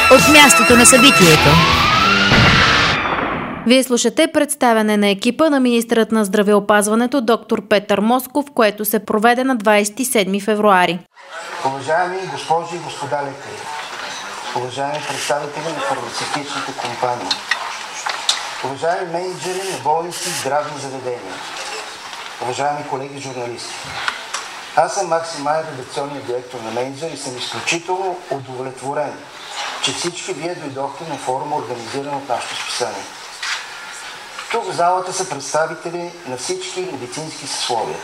от мястото на събитието. Вие слушате представяне на екипа на министърът на здравеопазването доктор Петър Москов, което се проведе на 27 февруари. Уважаеми госпожи и господа лекари, уважаеми представители на фармацевтичните компании, уважаеми мениджъри на болници и здравни заведения, уважаеми колеги журналисти. Аз съм Максим Майер, редакционният директор на Мениджър и съм изключително удовлетворен, че всички вие дойдохте на форума, организиран от нашето списание. Тук в залата са представители на всички медицински съсловия.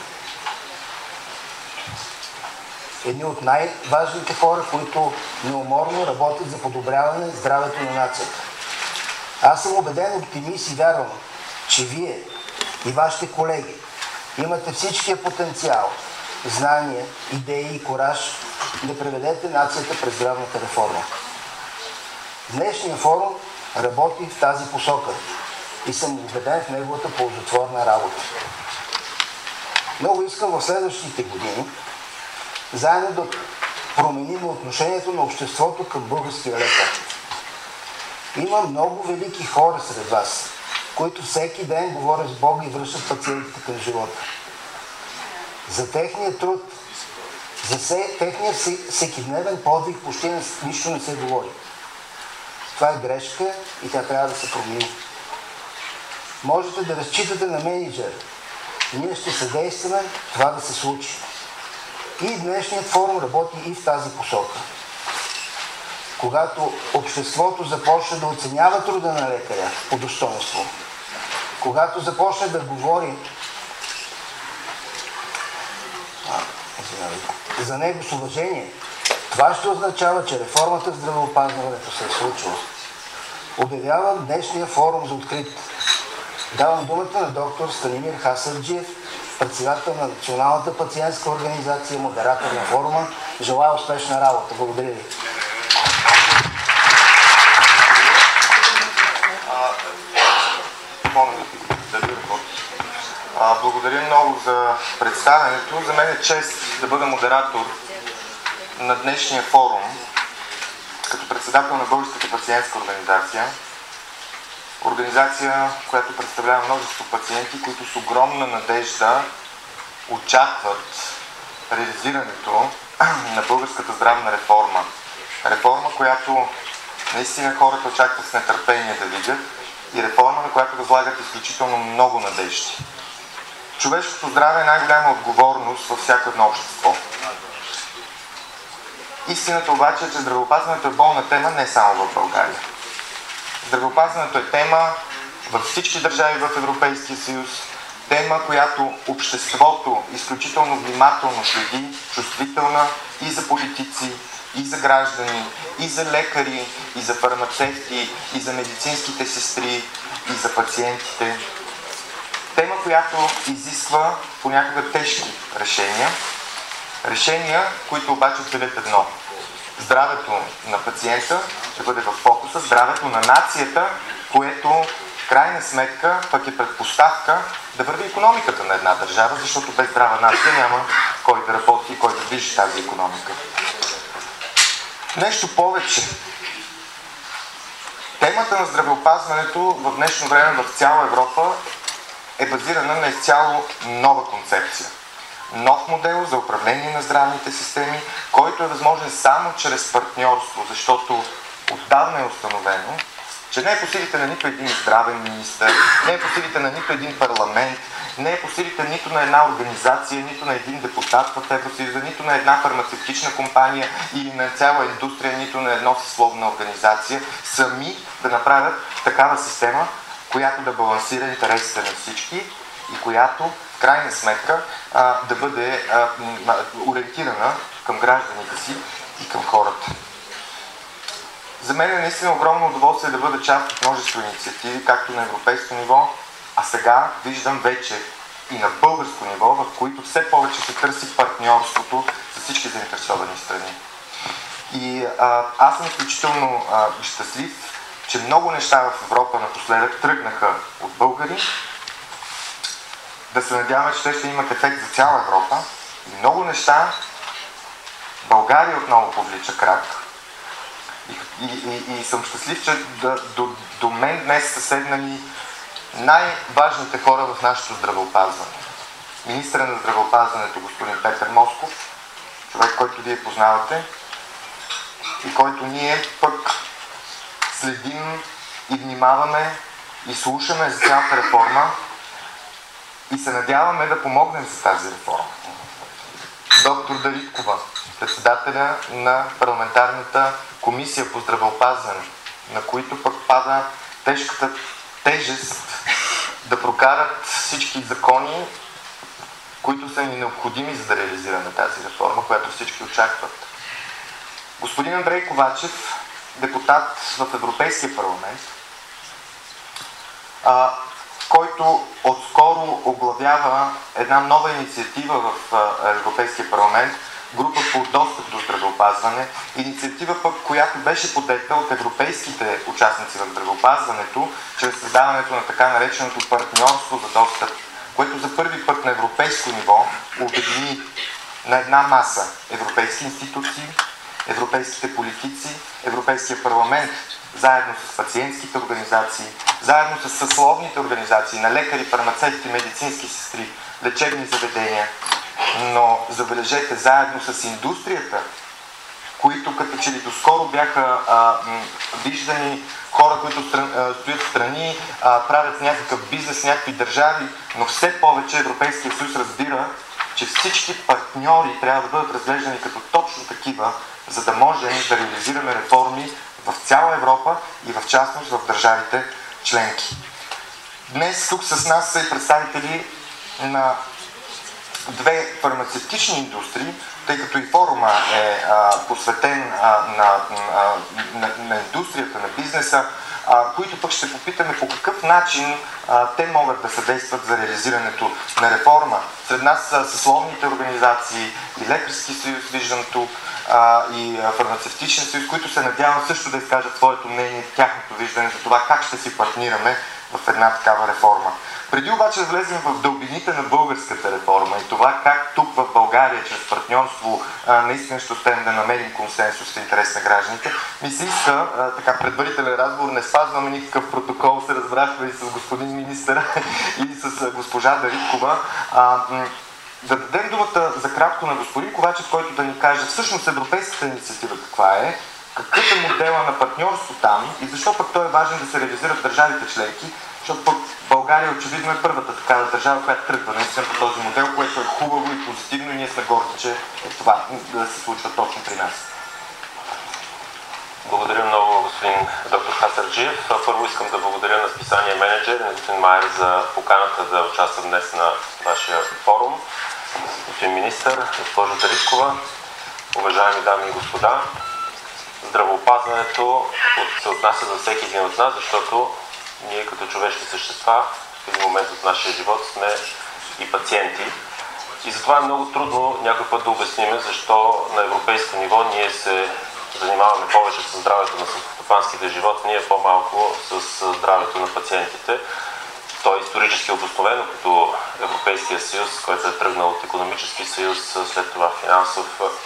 Едни от най-важните хора, които неуморно работят за подобряване на здравето на нацията. Аз съм убеден оптимист и вярвам, че вие и вашите колеги имате всичкия потенциал, знания, идеи и кураж да преведете нацията през здравната реформа. Днешният форум работи в тази посока и съм убеден в неговата ползотворна работа. Много искам в следващите години заедно да променим отношението на обществото към българския лекар. Има много велики хора сред вас, които всеки ден говорят с Бога и връщат пациентите към живота. За техния труд, за техния всекидневен подвиг почти нищо не се говори. Това е грешка и тя трябва да се промени. Можете да разчитате на Мениджър. Ние ще съдействаме това да се случи. И днешният форум работи и в тази посока. Когато обществото започне да оценява труда на лекаря по достоинство, когато започне да говори за него с уважение, това ще означава, че реформата в здравеопазването се е случила. Обявявам днешния форум за открит. Давам думата на доктор Станимир Хасарджиев, председател на Националната пациентска организация, модератор на форума. Желая успешна работа. Благодаря ви. Благодаря много за представянето. За мен е чест да бъда модератор на днешния форум като председател на Българската пациентска организация. Организация, която представлява множество пациенти, които с огромна надежда очакват реализирането на българската здравна реформа. Реформа, която наистина хората очакват с нетърпение да видят и реформа, на която възлагат изключително много надежди. Човешкото здраве е най-голяма отговорност във всяко едно общество. Истината обаче е, че здравеопазването е болна тема не само в България. Здравеопазването е тема във всички държави в Европейския съюз, тема, която обществото изключително внимателно следи, чувствителна и за политици, и за граждани, и за лекари, и за фармацевти, и за медицинските сестри, и за пациентите. Тема, която изисква понякога тежки решения. Решения, които обаче целят едно. Здравето на пациента ще бъде в фокуса, здравето на нацията, което в крайна сметка пък е предпоставка да върви икономиката на една държава, защото без здрава нация няма кой да работи и кой да движи тази икономика. Нещо повече. Темата на здравеопазването в днешно време в цяла Европа е базирана на изцяло нова концепция. Нов модел за управление на здравните системи, който е възможен само чрез партньорство, защото отдавна е установено, че не е по силите на нито един здравен министър, не е по силите на нито един парламент, не е по силите нито на една организация, нито на един депутат в Евросъюза, нито на една фармацевтична компания или на цяла индустрия, нито на една съсловна организация, сами да направят такава система, която да балансира интересите на всички и която в крайна сметка да бъде ориентирана към гражданите си и към хората. За мен е наистина огромно удоволствие да бъда част от множество инициативи, както на европейско ниво, а сега виждам вече и на българско ниво, в които все повече се търси партньорството с всички заинтересовани страни. И аз съм изключително щастлив, че много неща в Европа напоследък тръгнаха от българи. Да се надяваме, че те ще имат ефект за цяла Европа. И много неща България отново повлича крак. И съм щастлив, че до мен днес са седнали най-важните хора в нашето здравеопазване. Министърът на здравеопазването господин Петър Москов, човек, който вие познавате и който ние пък следим и внимаваме и слушаме за цялата реформа и се надяваме да помогнем за тази реформа. Доктор Дариткова, председателя на парламентарната комисия по здравеопазване, на които пък пада тежката тежест да прокарат всички закони, които са ни необходими, за да реализираме тази реформа, която всички очакват. Господин Андрей Ковачев, депутат в Европейския парламент, който отскоро оглавява една нова инициатива в Европейския парламент, група по достъп до здравеопазване, инициатива пък, която беше подета от европейските участници в здравеопазването, чрез създаването на така нареченото партньорство за достъп, което за първи път на европейско ниво обедини на една маса европейски институции, европейските политици, Европейския парламент, заедно с пациентските организации, заедно с съсловните организации на лекари, фармацевти, медицински сестри, лечебни заведения, но забележете, заедно с индустрията, които като че ли доскоро бяха виждани хора, които стоят в страни, правят някакъв бизнес, някакви държави, но все повече Европейския съюз разбира, че всички партньори трябва да бъдат разглеждани като точно такива, за да можем да реализираме реформи в цяла Европа и в частност в държавите членки. Днес тук с нас са и представители на две фармацевтични индустрии, тъй като и форума е посветен на индустрията, на бизнеса, които пък ще попитаме по какъв начин те могат да съдействат за реализирането на реформа. Сред нас са съсловните организации и Лекарски съюз, виждам тук, и Фармацевтичен съюз, които се надявам също да изкажат своето мнение, тяхното виждане за това как ще си партнираме в една такава реформа. Преди обаче да влезем в дълбините на българската реформа и това как тук в България чрез партньорство наистина ще успеем да намерим консенсус в интерес на гражданите, ми се иска така предварителен разговор, не спазваме никакъв протокол, се разбрахме и с господин министър и с госпожа Дариткова. Да дадем думата за кратко на господин Ковачев, който да ни каже всъщност европейската инициатива каква е, какъв е модела на партньорство там и защо пък той е важен да се реализират в държавите членки, защото пък България очевидно е първата такава държава, която тръгва наистина по този модел, което е хубаво и позитивно и ние сме горди, че е това да се случва точно при нас. Благодаря много, господин доктор Хасарджиев. Първо искам да благодаря на списание Менеджер и на господин Майер за поканата да участвам днес на вашия форум. Господин министър, госпожо Дариткова, уважаеми дами и господа, здравеопазването се отнася за всеки един от нас, защото ние като човешки същества в един момент от нашия живот сме и пациенти. И затова е много трудно някой път да обясним защо на европейско ниво ние се занимаваме повече с здравето на селскостопанските животни, а по-малко с здравето на пациентите. То е исторически обосновено като Европейския съюз, който е тръгнал от икономически съюз, след това финансов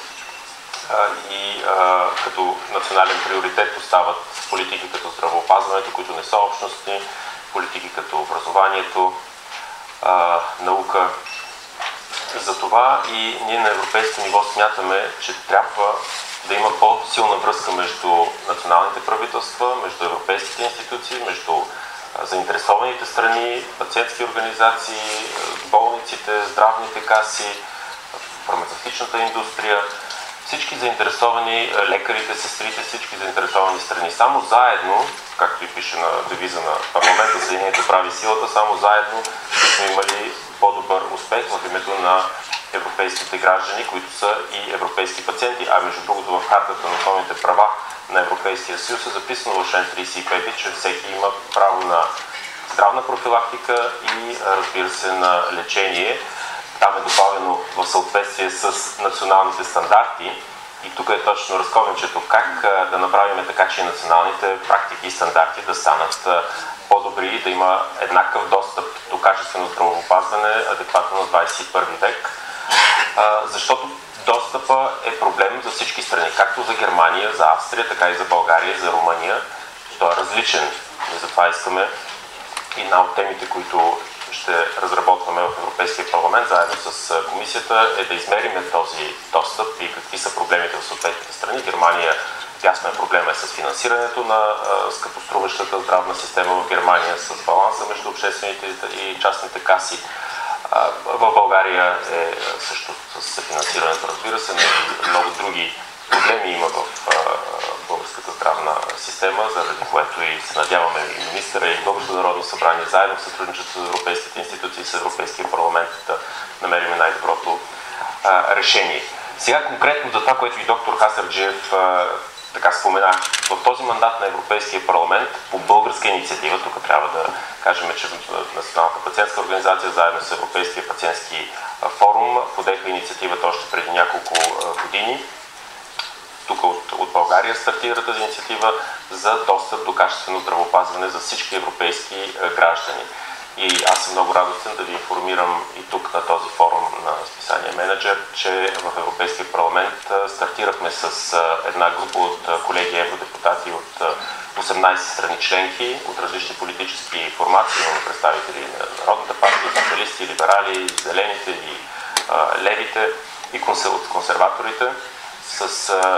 и като национален приоритет остават политики като здравеопазването, които не са общностни, политики като образованието, наука. Затова и ние на европейско ниво смятаме, че трябва да има по-силна връзка между националните правителства, между европейските институции, между заинтересованите страни, пациентски организации, болниците, здравните каси, фармацевтичната индустрия, всички заинтересовани, лекарите, сестрите, всички заинтересовани страни. Само заедно, както и пише на девиза на парламента, Съединението прави силата, само заедно бихме имали по-добър успех в името на европейските граждани, които са и европейски пациенти. А между другото в хартата на основните права на Европейския съюз е записано в член 35, че всеки има право на здравна профилактика и разбира се на лечение. Там е добавено в съответствие с националните стандарти и тук е точно разковничето как да направим така, че националните практики и стандарти да станат по-добри, да има еднакъв достъп до качествено здравеопазване, адекватно на 21 век. Защото достъпа е проблем за всички страни, както за Германия, за Австрия, така и за България, за Румъния. Той е различен и затова искаме една от темите, които ще разработваме в Европейския парламент заедно с комисията, е да измериме този достъп и какви са проблемите в съответните страни. Германия, ясно е, проблема е с финансирането на скъпоструващата здравна система в Германия, с баланса между обществените и частните каси. В България е също с финансирането, разбира се, но и много други проблеми има в българската здравна система, заради което и се надяваме и министъра, и Българското народно събрание, заедно в сътрудничество с европейските институции и с Европейския парламент да намерим най-доброто решение. Сега конкретно за това, което и доктор Хасарджиев така споменах, в този мандат на Европейския парламент по българска инициатива, тук трябва да кажем, че Националната пациентска организация заедно с Европейския пациентски форум подеха инициативата още преди няколко години. Тук от България стартира тази инициатива за достъп до качествено здравеопазване за всички европейски граждани. И аз съм много радостен да ви информирам и тук на този форум на списание Менеджер, че в Европейския парламент стартирахме с една група от колеги евродепутати от 18 страни членки, от различни политически формации, имаме представители на Народната партия, социалисти, либерали, зелените и левите и от консерваторите, с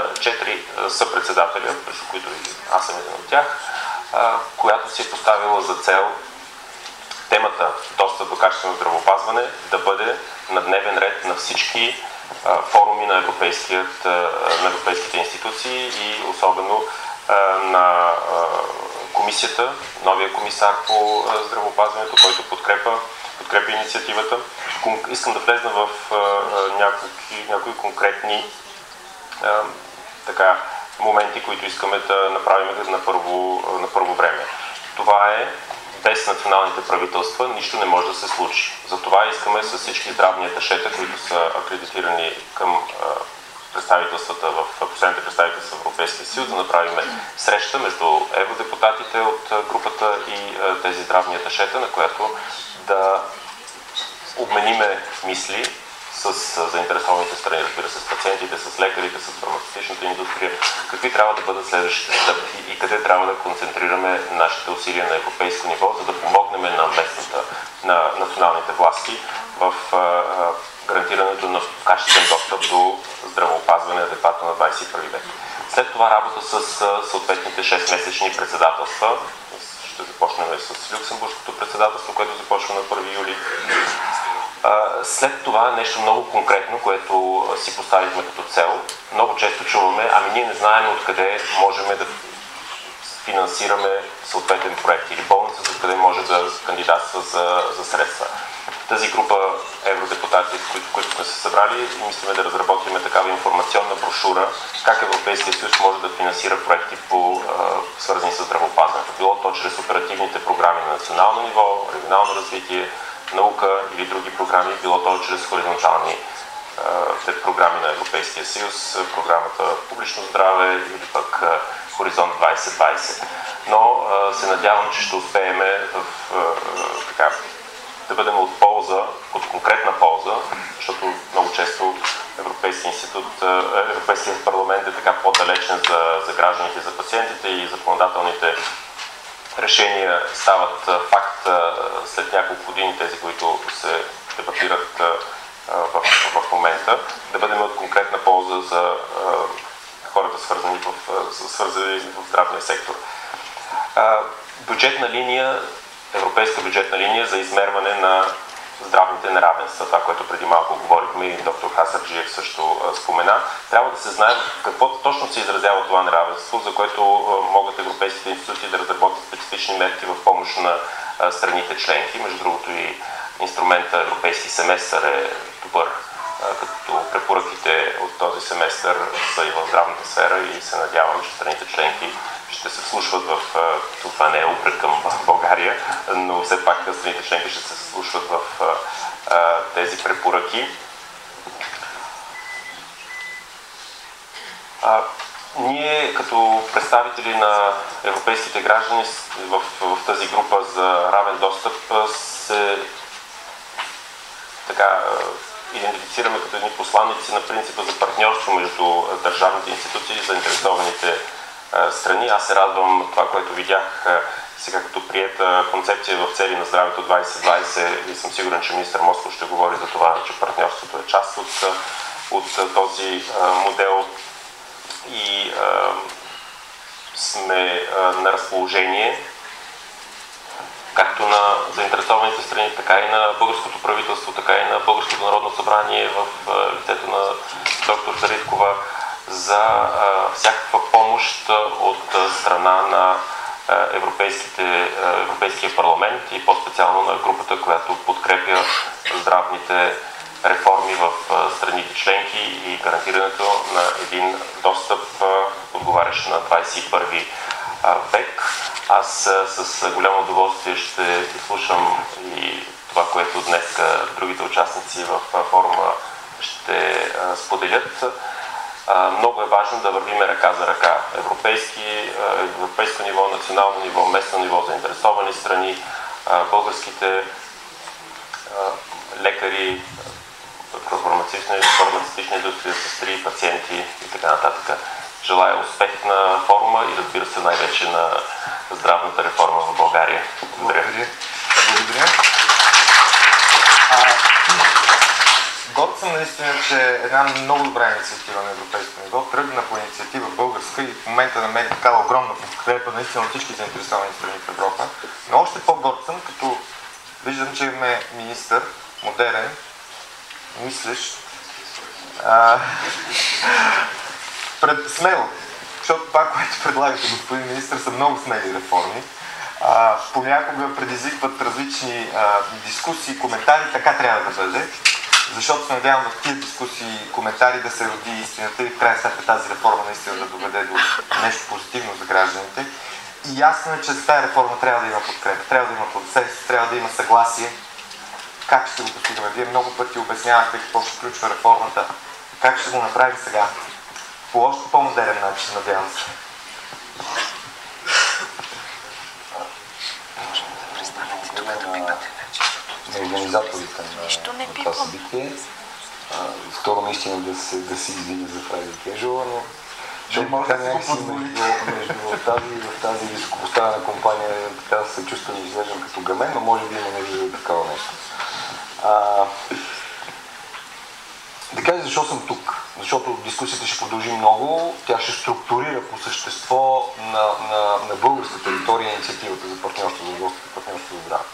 4 съпредседателя, между които и аз съм един от тях, която си е поставила за цел темата достъп до качествено здравеопазване да бъде на дневен ред на всички форуми на европейските институции и особено на комисията, новия комисар по здравеопазването, който подкрепя инициативата. Искам да влезна в някои конкретни моменти, които искаме да направим на първо време. Това е, без националните правителства нищо не може да се случи. Затова искаме с всички здравни аташета, които са акредитирани към представителствата в последните представителства в Европейския съюз, да направим среща между евродепутатите от групата и тези здравни аташета, на която да обмениме мисли с заинтересованите страни, разбира се, с пациентите, с лекарите, с фармацевтичната индустрия, какви трябва да бъдат следващите стъпки и къде трябва да концентрираме нашите усилия на европейско ниво, за да помогнем на националните власти в гарантирането на качествен достъп до здравеопазване адекватно на 21 век. След това работа с съответните 6-месечни председателства. Ще започнем с Люксембургското председателство, което започва на 1 юли. След това нещо много конкретно, което си поставихме като цел. Много често чуваме, ние не знаем откъде можем да финансираме съответен проект или болница, за къде може да кандидатства за средства. Тази група евродепутати, които сме се събрали, мислиме да разработим такава информационна брошура, как Европейския съюз може да финансира проекти свързани с здравеопазването. Било то чрез оперативните програми на национално ниво, регионално развитие, наука или други програми, било то чрез хоризонтални програми на Европейския съюз, програмата Публично здраве или пък Хоризонт 2020. Но се надявам, че ще успеем да бъдем от конкретна полза, защото много често Европейският парламент е така по-далечен за гражданите, за пациентите и законодателните решения стават факт след няколко години, тези, които се дебатират в момента, да бъдем от конкретна полза за хората, свързани в здравния сектор. Европейска бюджетна линия за измерване на здравните неравенства, това, което преди малко говорихме и доктор Хасарджиев също спомена. Трябва да се знае какво точно се изразява това неравенство, за което могат европейските институции да разработят специфични мерки в помощ на страните членки. Между другото и инструмента Европейски семестър е добър, като препоръките от този семестър са и в здравната сфера и се надявам, че страните членки ще се вслушват в това, не е упрек към България, но все пак страните членки ще се вслушват в тези препоръки. Ние като представители на европейските граждани в тази група за равен достъп идентифицираме като едни посланици на принципа за партньорство между държавните институции и заинтересованите страни. Аз се радвам това, което видях сега като приета концепция в цели на здравето 2020 и съм сигурен, че министър Москов ще говори за това, че партньорството е част от този модел и сме на разположение както на заинтересованите страни, така и на българското правителство, така и на Българското народно събрание в лицето на доктор Дариткова за всякаква помощ от страна на Европейския парламент и по-специално на групата, която подкрепя здравните реформи в страните членки и гарантирането на един достъп, отговарящ на 21 век. Аз с голямо удоволствие ще изслушам и това, което днес другите участници в форума ще споделят. Много е важно да вървиме ръка за ръка. Европейско ниво, национално ниво, местно ниво, заинтересовани страни, българските лекари, фармацевтична индустрия, сестри, пациенти и така нататък. Желая успех на форума и разбира се най-вече на здравната реформа в България. Благодаря. Горд съм наистина, че една много добра инициатива на европейско ниво тръгна по инициатива българска и в момента намери такава огромна подкрепа наистина от всички заинтересовани страни в Европа. Но още по-горд съм, като виждам, че имаме министър, модерен, мислещ, смело, защото това, което предлагате, господин министър, са много смели реформи. Понякога предизвикват различни дискусии, коментари, така трябва да бъде, защото се надявам в тези дискусии и коментари да се роди истината и в крайна сметка тази реформа наистина да доведе до нещо позитивно за гражданите. И ясно е, че за тази реформа трябва да има подкрепа, трябва да има консенсус, трябва да има съгласие. Как ще го постигаме? Вие много пъти обяснявахте какво ще включва реформата. Как ще го направим сега? По още по-модерен начин, надявам се. На организаторите на това събитие. Второ, наистина да се извиня за фрази кежуала, но в тази високопоставена компания така се чувствам и изглеждам като гамен, но може би има нужда за такова нещо. Да кажа защо съм тук. Защото дискусията ще продължи много, тя ще структурира по същество на българска територия инициативата за партньорство за достъп и партньорство за здраве.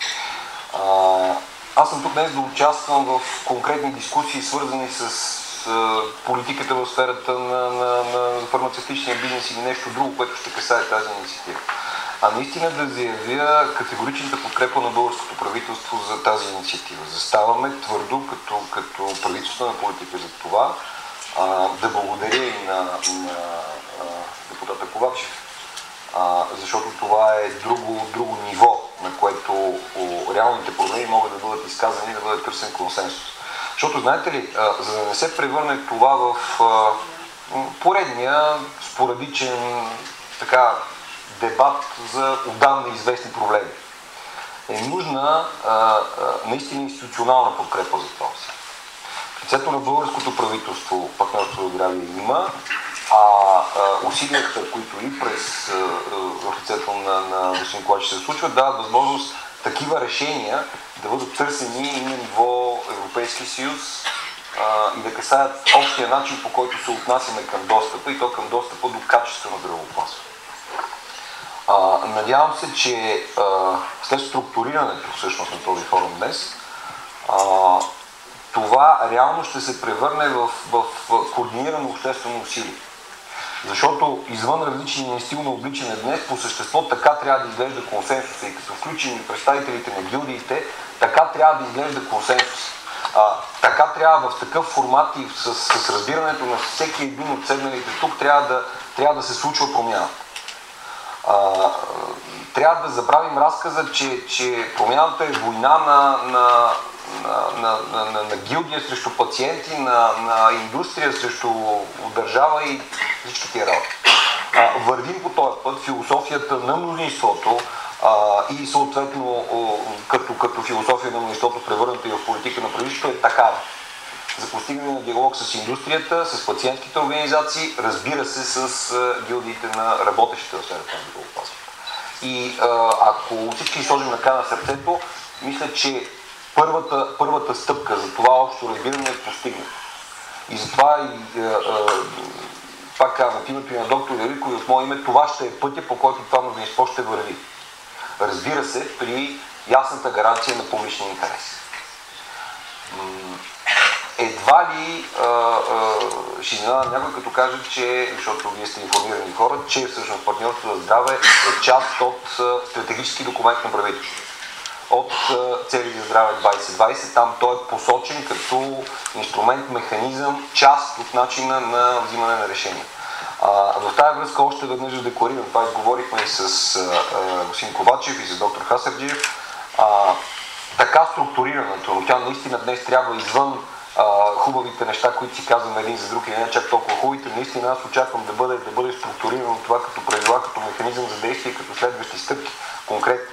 Аз съм тук днес да участвам в конкретни дискусии, свързани с политиката в сферата на фармацевтичния бизнес или нещо друго, което ще касае тази инициатива. А наистина да заявя категоричната подкрепа на българското правителство за тази инициатива. Заставаме твърдо като правителствена политика за това. Да благодаря и на депутата Ковачев, защото това е друго ниво, на което реалните проблеми могат да бъдат изказани и да бъде търсен консенсус. Защото, знаете ли, за да не се превърне това в поредния спорадичен дебат за отдавна известни проблеми, е нужна наистина институционална подкрепа за това. В лицето на българското правителство партньорство за здраве има, усилията, които и през в лицето на господин Ковачев се случват, дават възможност такива решения да бъдат търсени и на ниво Европейски съюз и да касаят общия начин, по който се отнасяме към достъпа и то към достъпа до качествено здравеопазване. Надявам се, че след структурирането всъщност на този форум днес, това реално ще се превърне в координирано обществено усилие. Защото извън различния стил на обличане днес, по същество така трябва да изглежда консенсуса и като включим и представителите на гилдиите, така трябва да изглежда консенсус. Така трябва в такъв формат и с разбирането на всеки един от седналите тук трябва да се случва промяна. Трябва да забравим разказа, че промяната е война на гилдия срещу пациенти, на индустрия срещу държава и всички тия работи. Вървим по този път, философията на мнозинството и съответно като философия на мнозинството, превърната и в политика на правителството, е такава. за постигане на диалог с индустрията, с пациентските организации, разбира се с гилдиите на работещите в сферата на здравеопазването. И ако всички сложим ръка на сърцето, мисля, че първата стъпка за това общо разбиране е постигната. И затова пак казвам, от името и на доктор Дариткова и от мое име, това ще е пътя, по който това мнозинство ще върви. Разбира се, при ясната гаранция на публичния интерес. Едва ли ще изненада някой, като каже, че, защото вие сте информирани хора, че всъщност партньорството за здраве е част от стратегически документ на правителството. От цели за здраве 2020, там той е посочен като инструмент, механизъм, част от начина на взимане на решения. В тази връзка още веднъж да декларирам, това изговорихме и с господин Ковачев и с доктор Хасарджиев, така структурирането, но тя наистина днес трябва извън хубавите неща, които си казваме един за друг или не чак толкова хубавите, наистина аз очаквам да бъде структурирано това като правила, като механизъм за действие, като следващи стъпки, конкретно.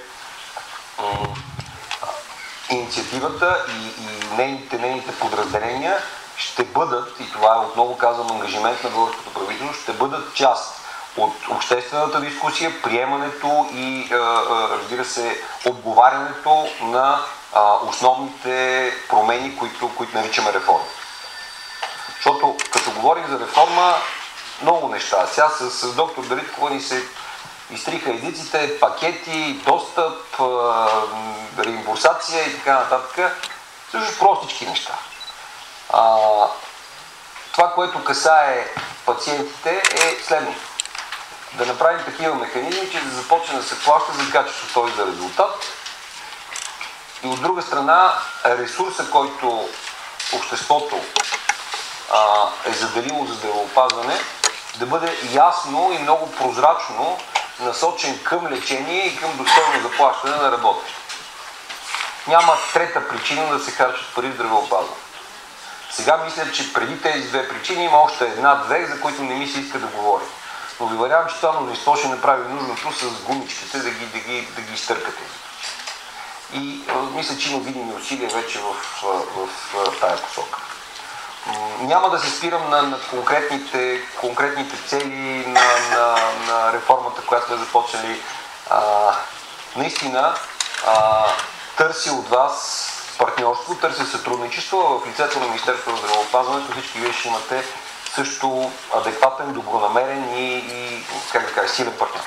Инициативата и нейните подразделения ще бъдат, и това е отново казвам ангажимент на българското правителство, ще бъдат част от обществената дискусия, приемането и разбира се отговарянето на основните промени, които наричаме реформа. Защото като говорим за реформа, много неща. Сега с доктор Дариткова ни се изтриха езиците, пакети, достъп, реимбурсация и така нататък. Също простички неща. Това, което касае пациентите е следното. Да направим такива механизми, че да започне да се плаща за качество, т.е. за резултат. И от друга страна, ресурса, който обществото е заделило за здравеопазване, да бъде ясно и много прозрачно насочен към лечение и към достойно заплащане на работещи. Няма трета причина да се харчат пари в здравеопазване. Сега мисля, че преди тези две причини има още една-две, за които не ми се иска да говорим. Но ви уверявам, че това мнозинство ще направи нужното с гумичките да ги изтъркате. И мисля, че има видими усилия вече в тая посока. Няма да се спирам на конкретните цели на реформата, която сме започнали. Наистина търси от вас партньорство, търси сътрудничество. В лицето на Министерството на здравеопазването всички вие ще имате също адекватен, добронамерен и как да кажа, силен партньор.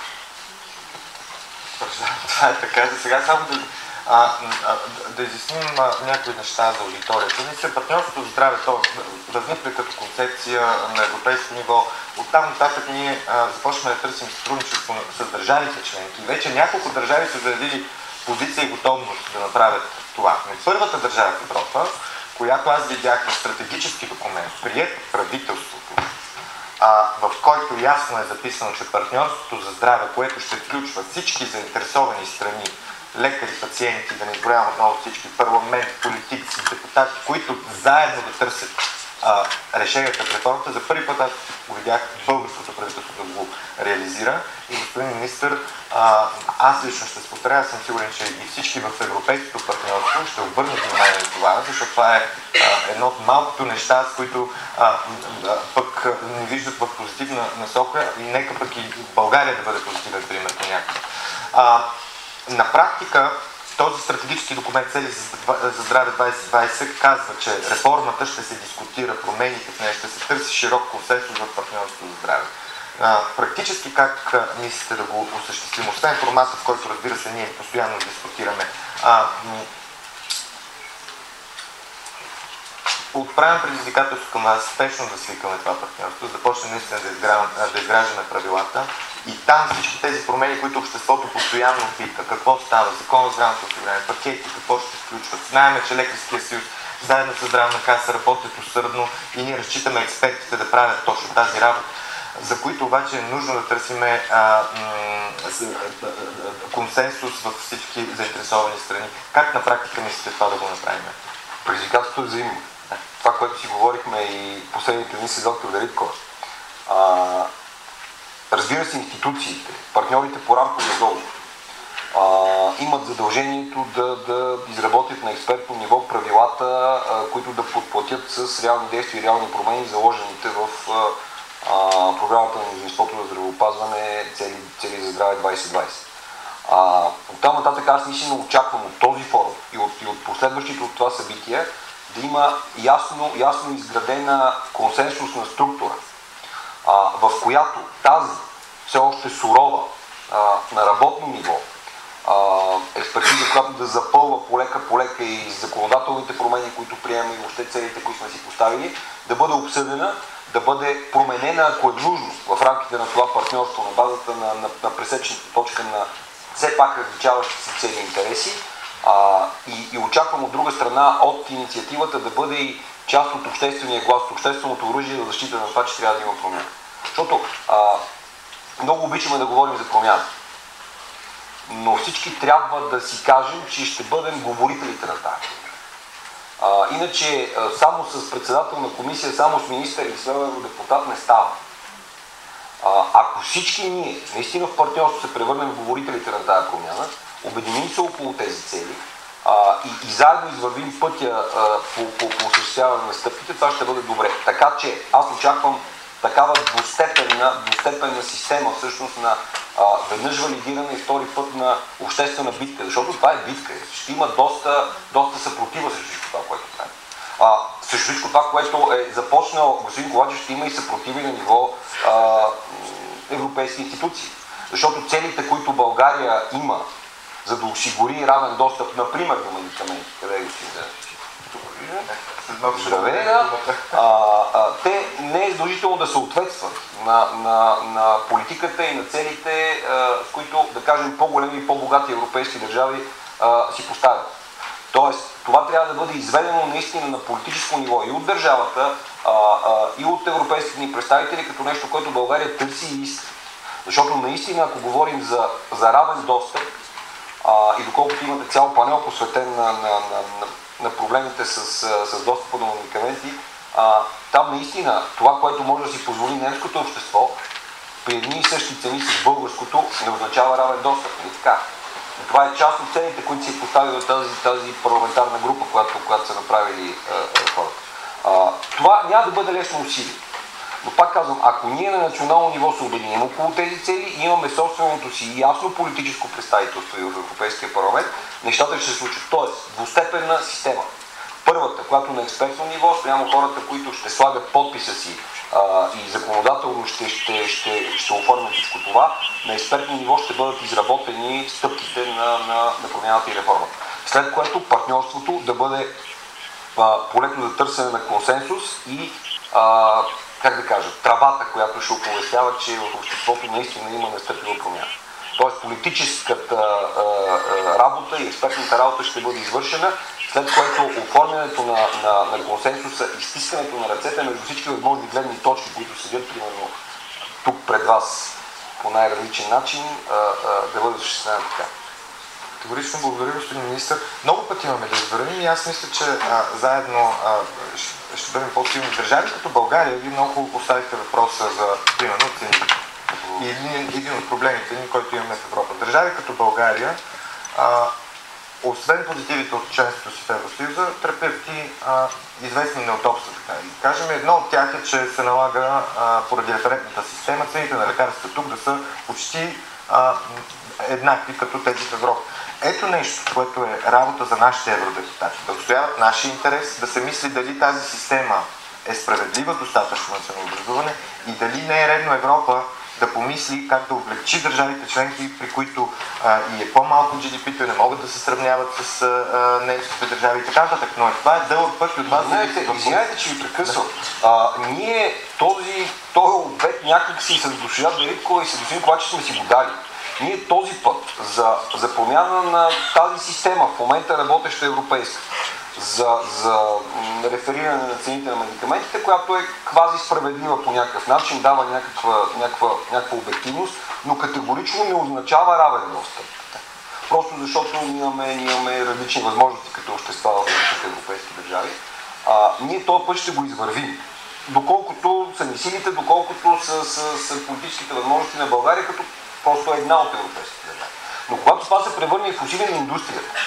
Това е така. Сега само да изясним някои неща за аудиторията. Наистина партньорството за здраве, то възниква като концепция на европейско ниво. Оттам нататък ние започваме да търсим сътрудничество с държавите членки. Вече няколко държави са заявили позиция и готовност да направят това. Но първата държава в Европа, която аз видях на стратегически документ, приет от правителството, в който ясно е записано, че партньорството за здраве, което ще включва всички заинтересовани страни, лекари, пациенти, да не изброявам отново всички, парламент, политици, депутати, които заедно да търсят решенията в реформата. За първи път аз го видях българското правителство да го реализира. И господин министър, аз лично ще споделя, съм сигурен, че и всички в европейското партньорство ще обърнат внимание на това, защото това е едно от малкото неща, с които пък не виждат в позитивна насока и нека пък и България да бъде позитивен пример по някакъв. На практика този стратегически документ цели за здраве 2020 казва, че реформата ще се дискутира, промените в нея, ще се търси широк консенсус в партньорството за здраве. Практически как мислите да го осъществим? Освен формата, в който, разбира се, ние постоянно дискутираме. Отправям предизвикателство към нас спешно да свикаме това партньорство, да започнем наистина да изграждаме правилата и там всички тези промени, които обществото постоянно пита, какво става, закон за здравното осигуряване, пакети, какво ще се включват. Знаем, че Лекарския съюз заедно с Здравна каса работят усърдно и ние разчитаме експертите да правят точно тази работа, за които обаче е нужно да търсиме консенсус във всички заинтересовани страни. Как на практика мислите това да го направим? Предизвикателството е взаимно. Това, което си говорихме и последните дни с доктор Дариткова. Разбира се, институциите, партньорите по рамковия договор, имат задължението да изработят на експертно ниво правилата, които да подплатят с реални действия и реални промени, заложените в програмата на мнозинството за здравеопазване цели за здраве 2020. От там нататък аз наистина очаквам от този форум и от последващите от това събитие да има ясно изградена консенсусна структура, в която тази все още сурова на работно ниво експертиза, която да запълва полека и законодателните промени, които приемаме и въобще целите, които сме си поставили, да бъде обсъдена, да бъде променена, ако е нужно, в рамките на това партньорство на базата на пресечната точка на все пак различаващи се цели и интереси. И очаквам от друга страна от инициативата да бъде и част от обществения глас, от общественото оръжие за защита на това, че трябва да има промяна. Защото много обичаме да говорим за промяна, но всички трябва да си кажем, че ще бъдем говорителите на тази. Иначе само с председател на комисия, само с министър или с евродепутат не става. Ако всички ние наистина в партньорство се превърнем в говорителите на тази промяна, обединим се около тези цели и заедно извървим пътя по осъществяване на стъпките, това ще бъде добре. Така че аз очаквам такава двустепенна система всъщност на веднъж валидиране и втори път на обществена битка, защото това е битка. Ще има доста съпротива срещу всичко това, което правим. Срещу всичко това, което е започнал господин Ковачев, ще има и съпротиви на ниво европейски институции. Защото целите, които България има, за да осигури равен достъп, например, до медикаменти, къде го си те не е задължително да съответстват на политиката и на целите, с които, да кажем, по-големи и по-богати европейски държави си поставят. Тоест, това трябва да бъде изведено наистина на политическо ниво и от държавата, и от европейските ни представители, като нещо, което България търси и иска. Защото наистина, ако говорим за равен достъп, и доколкото имате цял панел посветен на проблемите с достъпа до медикаменти, там наистина това, което може да си позволи немското общество, при едни и същи цени с българското, не означава равен достъп. Не така. И това е част от целите, които си поставили тази парламентарна група, която са направили хората. Това няма да бъде лесно усилие. Но пак казвам, ако ние на национално ниво се обединим около тези цели и имаме собственото си ясно политическо представителство и в Европейския парламент, нещата ще се случат. Тоест, двустепенна система. Първата, която на експертно ниво, спрямо хората, които ще слагат подписа си и законодателно ще оформят всичко това, на експертно ниво ще бъдат изработени стъпките на промяната и реформата. След което партньорството да бъде полето за търсене на консенсус и как да кажа, тръбата, която ще оповестява, че в обществото наистина има настъпила промяна. Тоест политическата работа и експертната работа ще бъде извършена, след което оформянето на консенсуса и стискането на ръцете между всички възможни гледни точки, които седят примерно тук пред вас по най-различен начин, да бъде осъществена така. Категорично благодаря, господин министър. Много пъти имаме да извървим и аз мисля, че заедно ще бъдем по-силни държави като България. Вие много хубаво поставихте въпроса за, примерно, цените. И един от проблемите ни, който имаме в Европа. Държави като България, освен позитивите от членството си в Евросъюза, търпят и известни неудобства. Така. И кажем, едно от тях е, че се налага поради референтната система цените на лекарствата тук да са почти еднакви като тези в Европа. Ето нещо, което е работа за нашите евродепутати. Да отстояват нашия интерес, да се мисли дали тази система е справедлива достатъчно на ценообразуване и дали не е редно Европа да помисли как да облегчи държавите членки, при които и е по-малко GDP-то, не могат да се сравняват с немските държави и така нататък. Но това е дълъг път и от вас... Извинявайте, че ви прекъсвам. Ние този обед някак си с госпожа Дариткова и с господин Ковачев сме си го дали. Ние този път за промяна на тази система, в момента работеща европейска, за рефериране на цените на медикаментите, която е квази справедлива по някакъв начин, дава някаква обективност, но категорично не означава равен достъп. Просто защото имаме различни възможности като общества в различните европейски държави. Ние този път ще го извървим. Доколкото са ни силите, доколкото са политическите възможности на България, като просто една от европейските държави. Но когато това се превърне в усилие на индустрията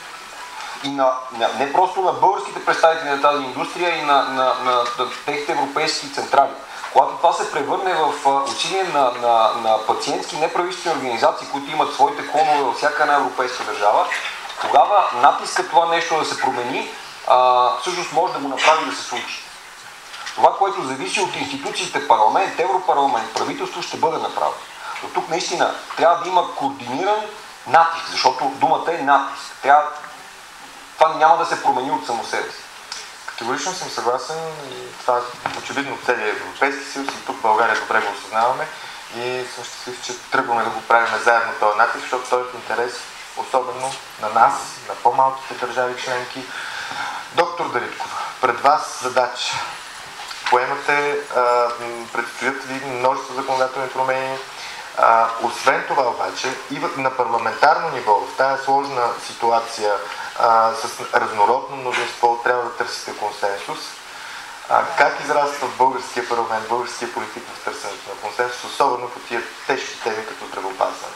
и не просто на българските представители на тази индустрия и на техните европейски централи, когато това се превърне в усилие на пациентски неправителствени организации, които имат своите клонове във всяка една европейска държава, тогава натискът това нещо да се промени, всъщност може да го направи да се случи. Това, което зависи от институциите, парламент, европарламент, правителство, ще бъде направено. Но тук наистина трябва да има координиран натиск, защото думата е натиск. Това няма да се промени от само себе си. Категорично съм съгласен и това очевидно в целия Европейски съюз и тук в България добре го осъзнаваме и съм щастлив, че тръгваме да го правим заедно този натиск, защото той е в интерес особено на нас, на по-малките държави членки. Доктор Дариткова, пред вас задача. Поемате, предстоят ви множество законодателни промени. Освен това обаче и на парламентарно ниво, в тази сложна ситуация с разнородно мнозинство, трябва да търсите консенсус. Как израства в българския парламент, българския политик в търсенето на консенсус, особено по тия тежки теми като здравеопазване?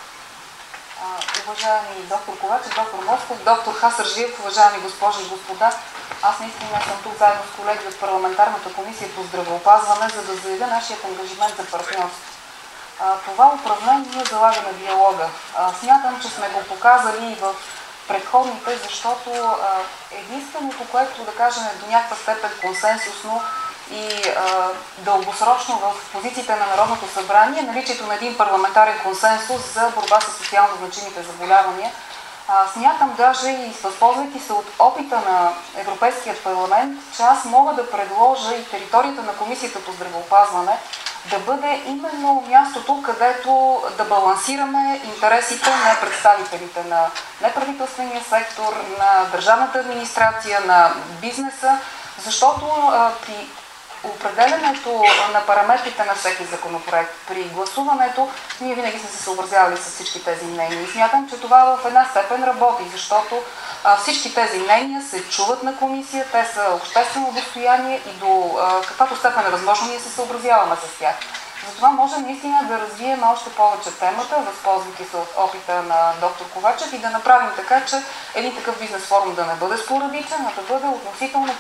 Уважаеми доктор Ковачев, доктор Москов, доктор Хасърджиев, уважаеми госпожи и господа, аз наистина съм тук заедно с колеги от парламентарната комисия по здравеопазване, за да заявя нашият ангажимент за партньорство. Това управление ние залагаме диалога. Смятам, че сме го показали и в предходните, защото единственото, което да кажем до някаква степен консенсусно и дългосрочно в позициите на Народното събрание, наличието на един парламентарен консенсус за борба с социално значимите заболявания. Смятам даже и възползвайки се от опита на Европейският парламент, че аз мога да предложа и територията на Комисията по здравеопазване да бъде именно мястото, където да балансираме интересите на представителите на неправителствения сектор, на държавната администрация, на бизнеса, защото при определенето на параметрите на всеки законопроект, при гласуването, ние винаги сме се съобразявали с всички тези мнения. И смятам, че това в една степен работи, защото всички тези мнения се чуват на комисия, те са обществено достояние и до каквато степен е възможно ние се съобразяваме с тях. Затова можем наистина да развием още повече темата, възползвайки се от опита на доктор Ковачев и да направим така, че един такъв бизнес форум да не бъде спорадичен, а да бъде относително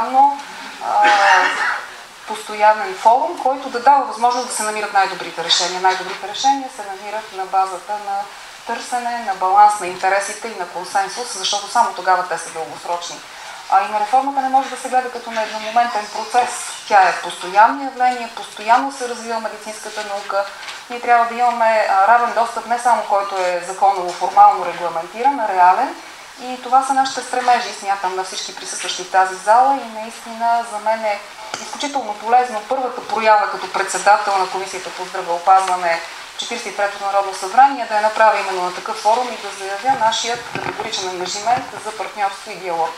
постоянен форум, който да дава възможност да се намират най-добрите решения. Най-добрите решения се намират на базата на търсене, на баланс на интересите и на консенсус, защото само тогава те са дългосрочни. И на реформата не може да се гледа като на едномоментен процес. Тя е постоянно явление, постоянно се развива медицинската наука. Ние трябва да имаме равен достъп, не само който е законово, формално регламентиран, а реален. И това са нашите стремежи, смятам, на всички присъстващи в тази зала и наистина за мен е изключително полезно първата проява като председател на Комисията по здравеопазване 43-то Народно събрание да я направя именно на такъв форум и да заявя нашият категоричен ангажимент за партньорство и диалог.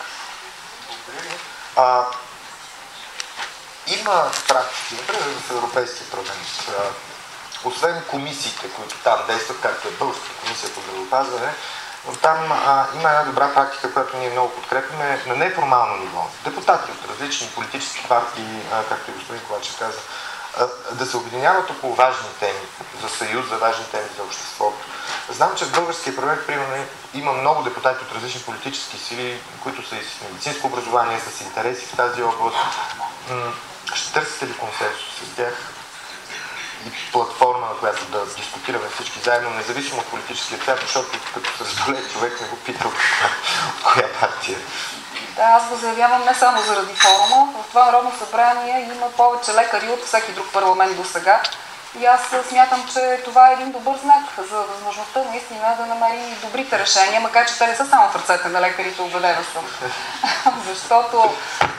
Има практики, например в Европейския парламент, освен комисиите, които там действат, както е Българската комисия по здравеопазване, но там има една добра практика, която ние много подкрепяме на неформално ниво. Депутати от различни политически партии, както и господин Ковачев каза, да се обединяват около важни теми за съюз, за важни теми за обществото. Знам, че в българския парламент, примерно, има много депутати от различни политически сили, които са и с медицинско образование, с интереси в тази област. Ще търсите ли консенсус с тях и платформа, на която да дискутираме всички заедно, независимо от политическия цвят, защото като се разболее човек не го пита от коя партия? Да, аз го заявявам не само заради форума. В това Народно събрание има повече лекари от всеки друг парламент до сега. И аз смятам, че това е един добър знак за възможността наистина да намери добрите решения, макар че те не са само в ръцете на лекарите, убедена съм. Защото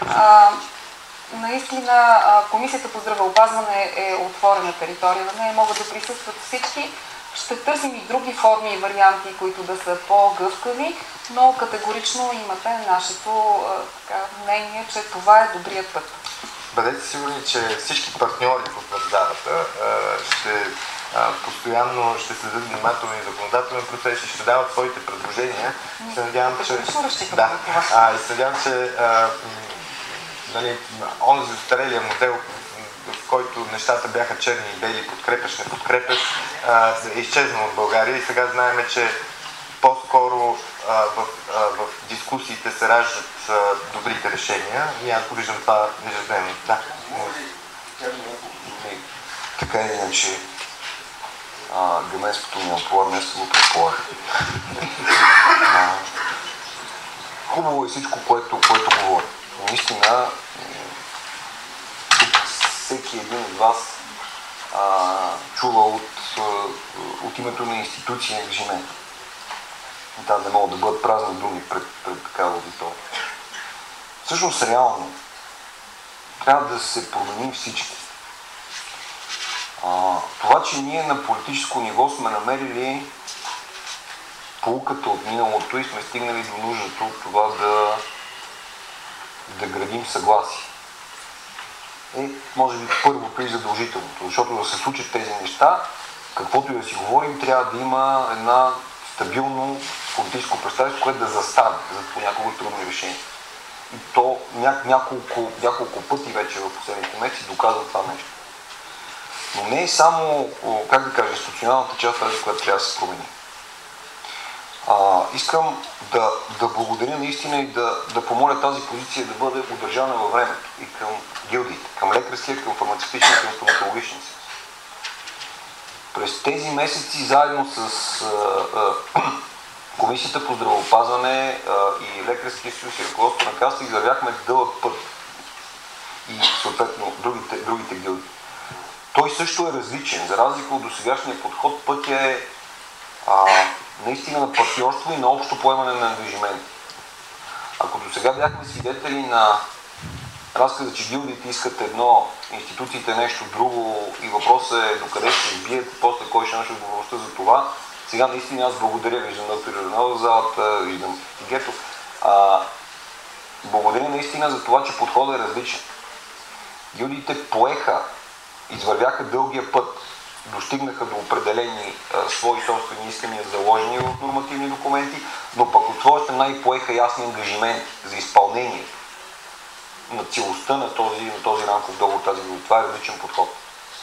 наистина Комисията по здравеопазване е отворена територия, на нея могат да присъстват всички. Ще търсим и други форми и варианти, които да са по-гъвкави, но категорично имате нашето мнение, че това е добрият път. Бъдете сигурни, че всички партньори в залата постоянно ще следят внимателно и законодателен процес и ще дават своите предложения. Се надявам, че онзи устарелия модел, в който нещата бяха черни и бели, подкрепяш, не подкрепяш, е изчезнал от България и сега знаем, че по-скоро в дискусиите се раждат добрите решения и аз го виждам това ежедневно. Да. Така или иначе, гаменското ми амплуа днес го предполага. Хубаво е всичко, което говори. Но наистина, всеки един от вас чува от името на институция ангажимент. Там не могат да бъдат празни думи пред такава аудитория. Всъщност, реално, трябва да се променим всички. Това, че ние на политическо ниво сме намерили поуката от миналото и сме стигнали до нуждата от това да градим съгласие. Може би първото и задължителното, защото да се случат тези неща, каквото и да си говорим, трябва да има една стабилно политическо представителство, което да застане за понякога трудни решения. И то няколко пъти вече в последните месеци доказва това нещо. Но не е само, как да кажа, институционалната част, тази, която трябва да се промени. Искам да благодаря наистина и да помоля тази позиция да бъде удържана във времето и към гилдиите, към лекарския, към фармацевтичния, към стоматологичния съюз. През тези месеци заедно с Комисията по здравеопазване и Лекарския съюз и ръководството на Касата извървяхме дълъг път и съответно другите гилдии. Той също е различен. За разлика от досегашния подход, пътя е наистина на партньорство и на общо поемане на ангажименти. Ако досега бяхме свидетели на разказа, че гилдиите искат едно, институциите нещо друго и въпросът е докъде ще се избият и после кой ще носи отговорността за това, сега наистина аз благодаря, виждам доктор Йорданов в залата, виждам Гетов. Благодаря наистина за това, че подходът е различен. Гилдиите поеха, извървяха дългия път, достигнаха до определени свои собствени искания, заложени в нормативни документи, но пък от своя страна и поеха ясни ангажименти за изпълнение на целостта на този рамков договор, тази година. Това е различен подход.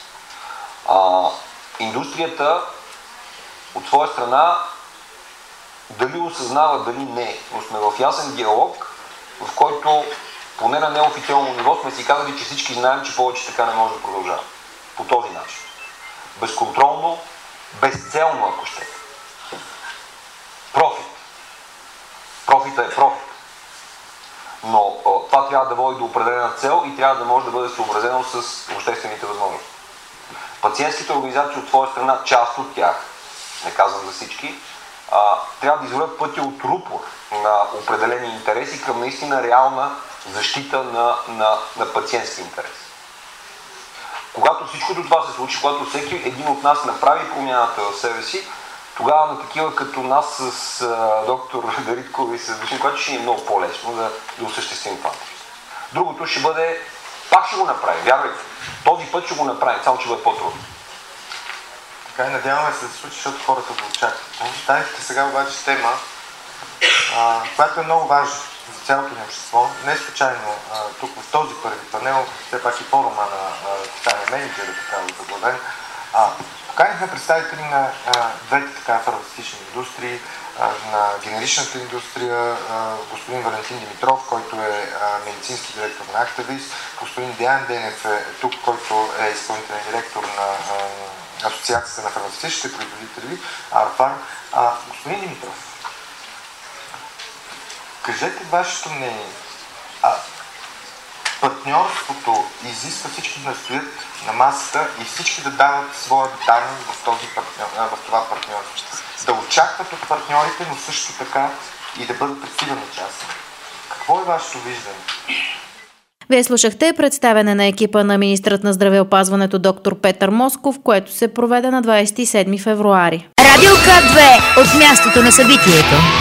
Индустрията от своя страна дали осъзнава, дали не, но сме в ясен диалог, в който поне на неофициално ниво сме си казали, че всички знаем, че повече така не може да продължава. По този начин. Безконтролно, безцелно, ако ще. Профит. Профитът е профит. Но това трябва да води до определена цел и трябва да може да бъде съобразено с обществените възможности. Пациентските организации от своя страна, част от тях, не казвам за всички, трябва да извървят пътя от рупор на определени интереси към наистина реална защита на пациентски интерес. Когато всичкото това се случи, когато всеки един от нас направи промяната в себе си, тогава на такива като нас с доктор Дариткова и с Душин, което ще ни е много по-лесно да осъществим това. Другото ще бъде, пак ще го направим, вярвайте. Този път ще го направим, само че бъде по-трудно. Така и надяваме се да се случи, защото хората го очакват. Останете сега обаче тема, която е много важна за цялото ни общество. Не случайно тук в този първи панел, все пак и форума на социалния менеджер е така заглавен. Поканихме представители на двете така фармацевтични индустрии, на генеричната индустрия, господин Валентин Димитров, който е медицински директор на Актавис, господин Деян Денев е тук, който е изпълнителен директор на Асоциацията на фармацевтичните производители, Арфар. Господин Димитров, кажете вашето мнение. Партньорството изисква всички да стоят на масата и всички да дават своя данни в това партньорство. Да очакват от партньорите, но също така и да бъдат активни част. Какво е вашето виждане? Вие слушахте представяне на екипа на министърът на здравеопазването доктор Петър Москов, което се проведе на 27 февруари. Радио К2 от мястото на събитието.